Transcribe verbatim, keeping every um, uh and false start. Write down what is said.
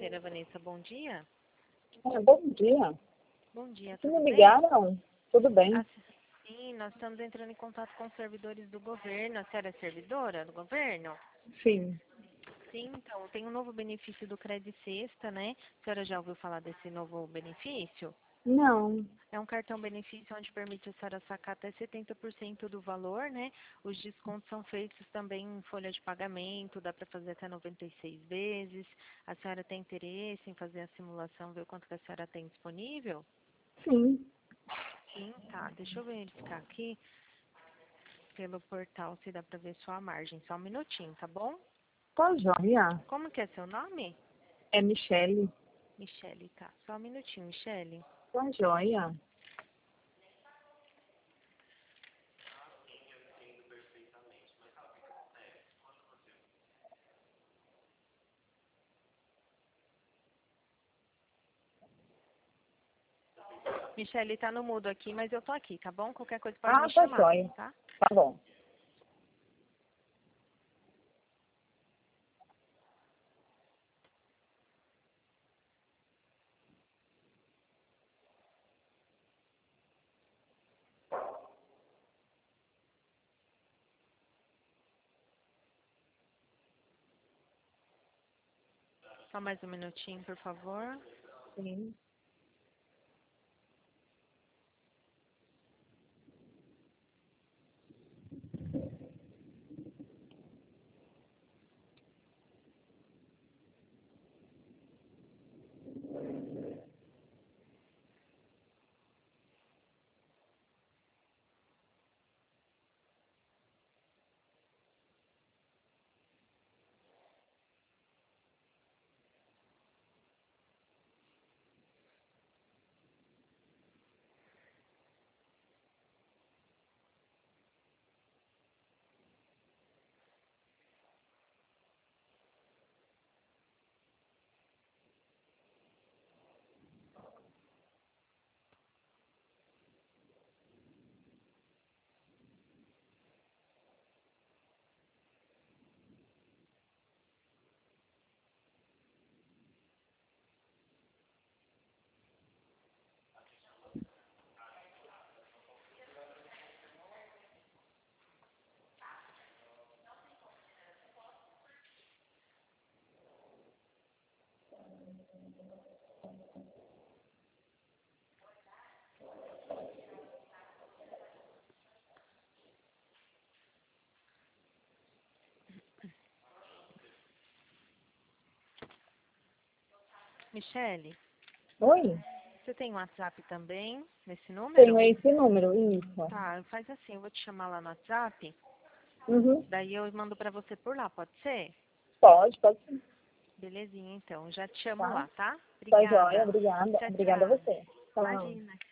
financeira, Vanessa, bom dia. Ah, bom dia. Bom dia, Vocês tudo me bem? ligaram? Tudo bem? Ah, sim, nós estamos entrando em contato com os servidores do governo. A senhora é servidora do governo? Sim. Sim, então, tem um novo benefício do Credit Sexta, né? A senhora já ouviu falar desse novo benefício? Não. É um cartão benefício onde permite a senhora sacar até setenta por cento do valor, né? Os descontos são feitos também em folha de pagamento, dá para fazer até noventa e seis vezes. A senhora tem interesse em fazer a simulação, ver o quanto que a senhora tem disponível? Sim. Sim, tá. Deixa eu verificar aqui pelo portal se dá para ver sua margem. Só um minutinho, tá bom? Tá joia. Como que é seu nome? É Michele. Michele, tá. Só um minutinho, Michele. Tá joia. Michele, tá no mudo aqui, mas eu tô aqui, tá bom? Qualquer coisa pode Ah, me tá chamar, joia. tá? Tá bom. Só mais um minutinho, por favor. Sim. Michele, Oi? você tem WhatsApp também, nesse Tenho número? esse número, isso. Tá, faz assim, eu vou te chamar lá no WhatsApp, Uhum. daí eu mando pra você por lá, pode ser? Pode, pode sim. Belezinha, então. Já te chamo Tá? lá, tá? Tá joia. Obrigada. Obrigada. Tchau, Obrigada a tchau. você. Tchau. Imagina.